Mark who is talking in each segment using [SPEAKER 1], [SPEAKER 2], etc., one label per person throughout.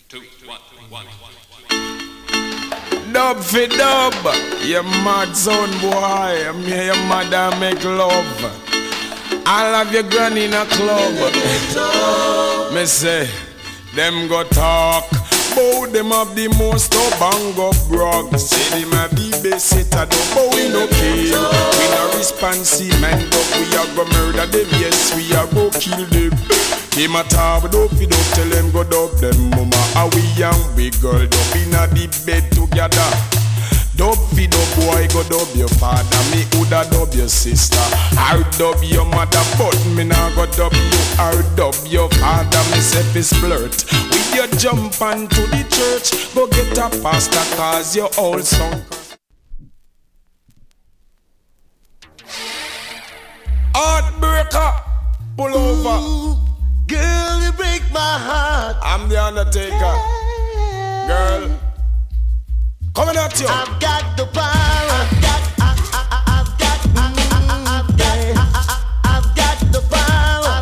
[SPEAKER 1] 2, 1, 1.
[SPEAKER 2] Dub for dub, you mad son boy. I'm here, your mother make love. I'll have your granny in a club. Me say, them go talk. Bow them have the most to bang up brog. Say them a be babysitter, but we no kill. We no responsive man, but we a go murder them. Yes, we a go kill them. Him a talk, but don't tell them go dub them mama. How we young, we girl dub inna the bed together. Dub fi dub boy, go dub your father. Me woulda dub your sister. I'll dub your mother, but me nah go dub you. I'll dub your father, me say fi splurt. With your jump onto the church, go get a pastor, cause your old son. Heartbreaker, pull over.
[SPEAKER 3] Ooh, girl, you break my heart.
[SPEAKER 2] I'm the Undertaker. Girl, coming at you.
[SPEAKER 3] I've got the power. I've got the power.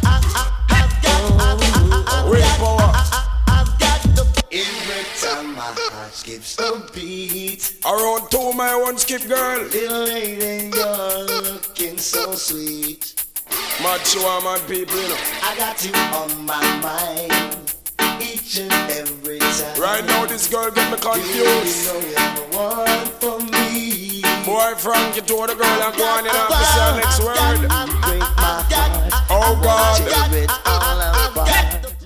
[SPEAKER 3] I've got the. Every time my heart skips a beat.
[SPEAKER 2] Around 2 my one skip, girl.
[SPEAKER 3] Little lady, you're looking so sweet.
[SPEAKER 2] Mad show, mad people, you know.
[SPEAKER 3] I got you on my mind each and every time.
[SPEAKER 2] Right now, this girl get me confused.
[SPEAKER 3] You know you're the one for me.
[SPEAKER 2] Boy, Frank, you told the girl I'm going in off to say the next word.
[SPEAKER 3] You break my heart.
[SPEAKER 2] Oh, God.
[SPEAKER 3] I've got